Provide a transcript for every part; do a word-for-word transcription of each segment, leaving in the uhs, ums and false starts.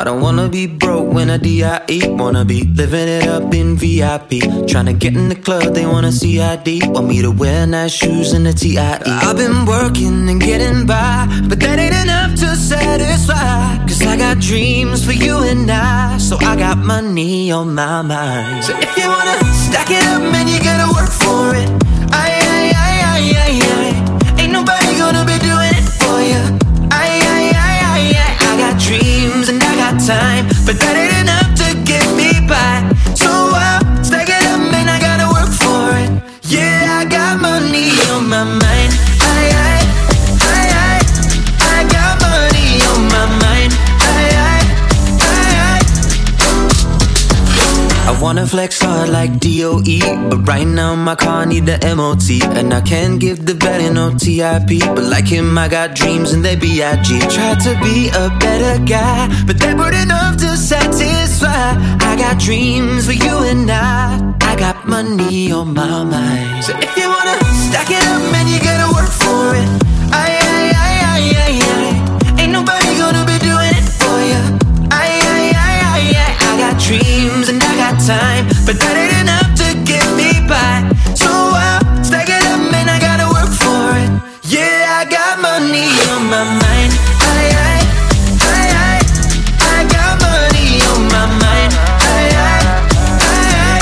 don't wanna be broke when I D I E. Wanna be living it up in V I P. Tryna get in the club, they wanna C I D. Want me to wear nice shoes and a T I E. I've been working and getting by, but that ain't enough to satisfy. Cause I got dreams for you and I, so I got money on my mind. So if you wanna stack it up, man, you gotta work for it. Aye, aye, aye, aye, aye, aye. Ain't nobody gonna be doing it for you. Aye, aye, aye, aye, aye. I got dreams and I got time, but that ain't enough to get me by. So I'll stack it up, man, I gotta work for it. Yeah, I got money on my mind. Aye, aye, aye, aye. I got money on my mind. Aye, aye, aye, aye. I wanna flex hard like D O E, but right now my car need the M O T. And I can't give the better no T I P, but like him I got dreams and they B I G. Try to be a better guy, but that weren't enough to satisfy. I got dreams for you and I, I got money on my mind. So if you wanna stack it up, man, you gotta work for it. Aye, aye, aye, aye, aye, aye. Ain't nobody gonna be doing it for you. Aye, aye, aye, aye, aye. I got dreams and I got time, but that ain't enough to get me by. So I'll stack it up, man, I gotta work for it. Yeah, I got money on my mind. Aye, aye, aye, aye. I got money on my mind. Aye, aye, aye,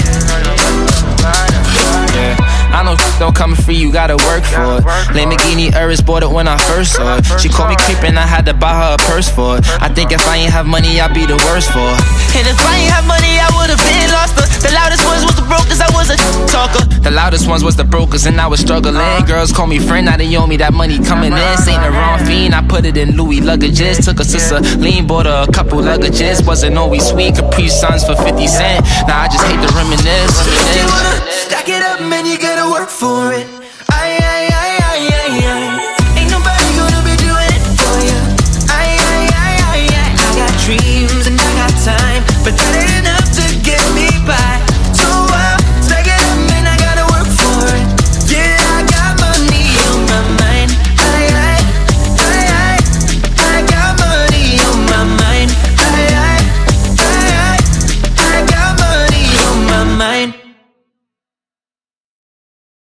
aye. Yeah, I know don't come free, you gotta work for it. Lamborghini Urus bought it when I first saw it. She called me creepin', I had to buy her a purse for it. I think if I ain't have money, I'd be the worst for her. And if I ain't have money, I would've been lost her. The loudest ones was the brokers, I was a talker. The loudest ones was the brokers, and I was struggling. Girls call me friend, now they owe me that money coming in. Ain't the wrong fiend, I put it in Louis luggages. Took a sister, lean, bought her a couple luggages. Wasn't always sweet, Capri Suns for fifty cent. Now I just hate to reminisce. If you wanna stack it up, man, you gotta work for it.